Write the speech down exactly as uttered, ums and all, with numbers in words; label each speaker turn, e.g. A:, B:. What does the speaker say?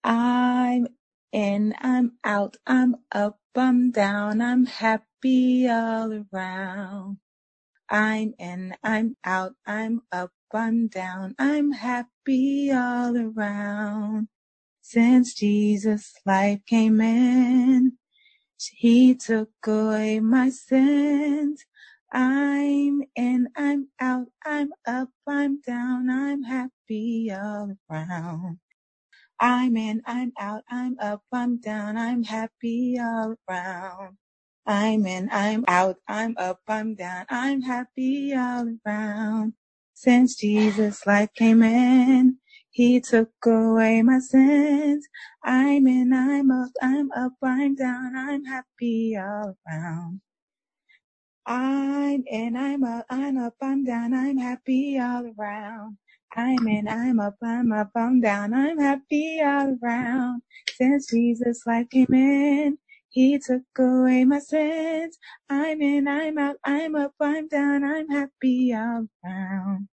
A: I'm in, I'm out, I'm up, I'm down, I'm happy all around. I'm in, I'm out, I'm up, I'm down, I'm happy all around. Since Jesus' life came in, He took away my sins. I'm in, I'm out, I'm up, I'm down, I'm happy all around. I'm in, I'm out, I'm up, I'm down, I'm happy all around. I'm in, I'm out, I'm up, I'm down, I'm happy all around. Since Jesus' life came in, He took away my sins. I'm in, I'm up, I'm up, I'm down, I'm happy all around. I'm in, I'm up, I'm up, I'm down, I'm happy all around. I'm in, I'm up, I'm up, I'm down, I'm happy all around. Since Jesus' life came in, He took away my sins. I'm in, I'm out, I'm up, I'm down, I'm happy all around.